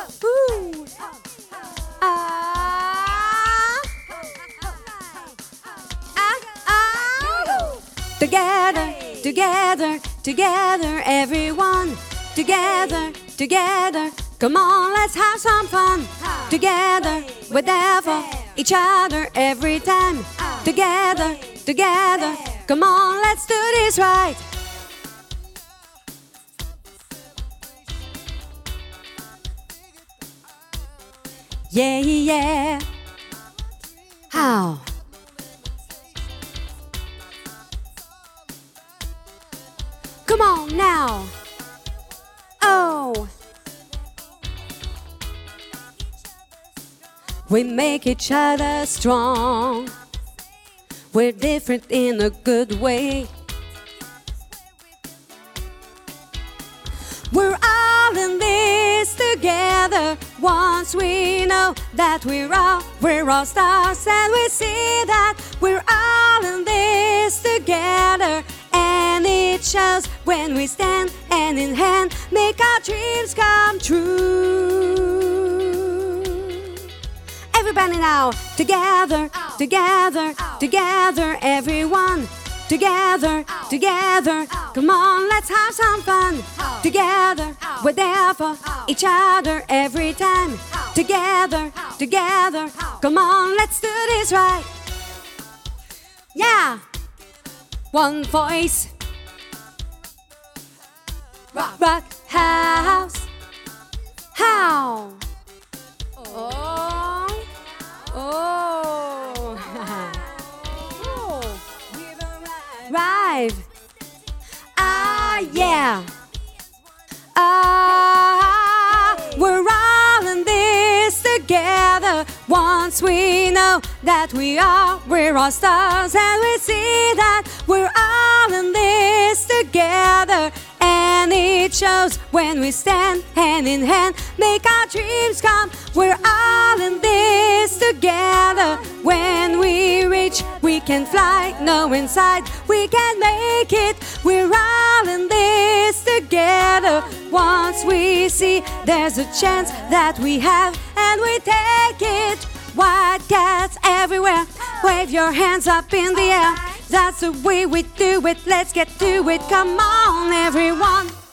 Ooh. Ah. Ah. Ah. Together, together, together, everyone. Together, together. Come on, let's have some fun. Together, whatever, each other, every time. Together, together. Come on, let's do this right. Yeah, yeah. How? Come on now. Oh. We make each other strong. We're different in a good way. We're all in this together. Once we know that we're all stars, and we see that we're all in this together. And it shows when we stand hand in hand, make our dreams come true. Everybody now, together, together, together, everyone. Together, together, come on, let's have some fun. Together, whatever, each other, every time. Together, together, come on, let's do this right. Yeah, one voice. Rock house. How? Oh, oh. Right. Ah, yeah. Ah, we're all in this together. Once we know that we're all stars, and we see that we're all in this together. And it shows when we stand hand in hand, make our dreams come. We're all in this together. When we reach, we can fly. No inside, we can make it. We're all in this together. Once we see there's a chance that we have, and we take it. White cats everywhere, wave your hands up in the air. That's the way we do it, let's get to it. Come on, everyone.